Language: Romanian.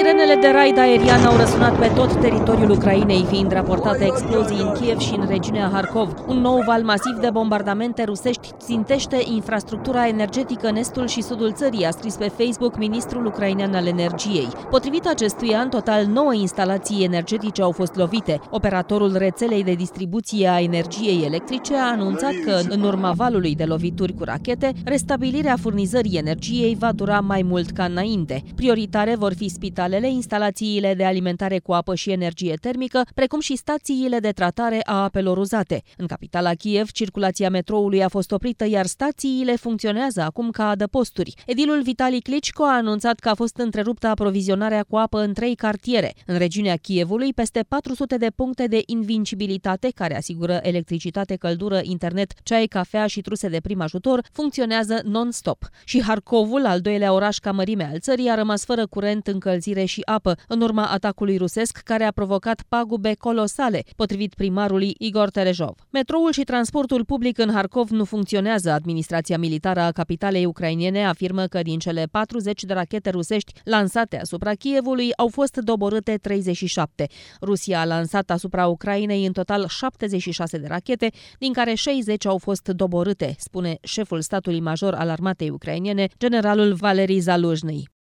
Sirenele de raid aerian au răsunat pe tot teritoriul Ucrainei, fiind raportate explozii în Kiev și în regiunea Harkov. Un nou val masiv de bombardamente rusești țintește infrastructura energetică în estul și sudul țării, a scris pe Facebook ministrul ucrainean al energiei. Potrivit acestuia, în total 9 instalații energetice au fost lovite. Operatorul rețelei de distribuție a energiei electrice a anunțat că, în urma valului de lovituri cu rachete, restabilirea furnizării energiei va dura mai mult ca înainte. Prioritare vor fi spitalele, instalațiile de alimentare cu apă și energie termică, precum și stațiile de tratare a apelor uzate. În capitala Kiev, circulația metroului a fost oprită, iar stațiile funcționează acum ca adăposturi. Edilul Vitali Klitschko a anunțat că a fost întreruptă aprovizionarea cu apă în 3 cartiere. În regiunea Kievului, peste 400 de puncte de invincibilitate, care asigură electricitate, căldură, internet, ceai, cafea și truse de prim ajutor, funcționează non-stop. Și Harkovul, al doilea oraș ca mărime al țării, a rămas fără curent, încălzire și apă, în urma atacului rusesc care a provocat pagube colosale, potrivit primarului Igor Terejov. Metroul și transportul public în Harkov nu funcționează. Administrația militară a capitalei ucrainene afirmă că din cele 40 de rachete rusești lansate asupra Kievului au fost doborâte 37. Rusia a lansat asupra Ucrainei în total 76 de rachete, din care 60 au fost doborâte, spune șeful statului major al armatei ucrainene, generalul Valeri Zaluzhnyi.